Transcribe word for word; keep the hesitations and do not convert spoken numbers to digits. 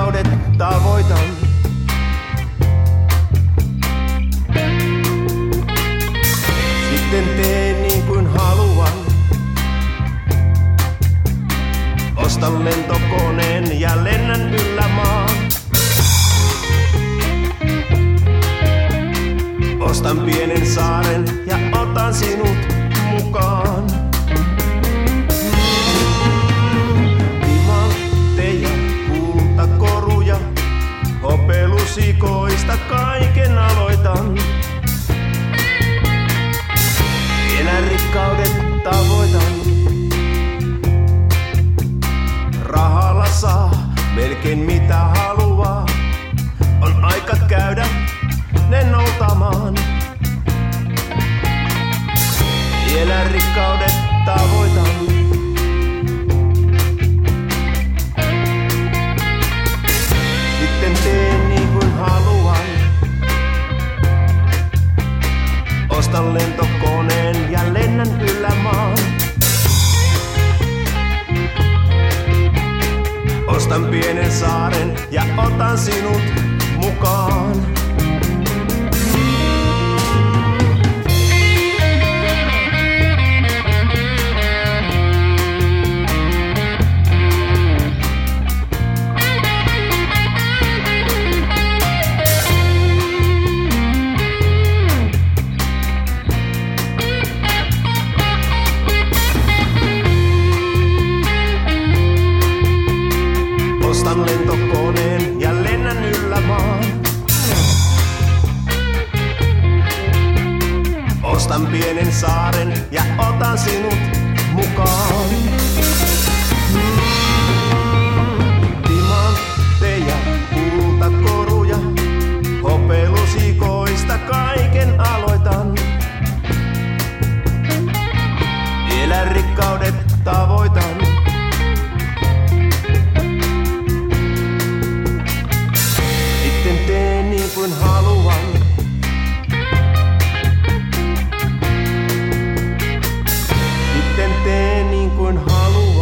rikkaudet tavoitan. Sitten teen niin kuin haluan. Ostan lentokoneen ja lennän yllä maan. Ostan pienen saaren ja otan sinut mukaan. Timantteja, kultakoruja, hopelusikoista kaiken aloitan. Pienen rikkaudet tavoitan. Rahalla saa melkein mitä haluaa. On aika käydä ne noutamaan. Vielä rikkaudet tavoitan. Sitten teen niin kuin haluan. Ostan lentokoneen ja lennän yllä maan. Ostan pienen saaren ja otan sinut mukaan. Ostan lentokoneen ja lennän yllä maan. Ostan pienen saaren ja otan sinut mukaan. Timantteja, kultakoruja, hopelusikoista kaiken aloitan. Vielä rikkaudet tavoitan. Teen niin kuin haluan. Sitten teen niin kuin haluan.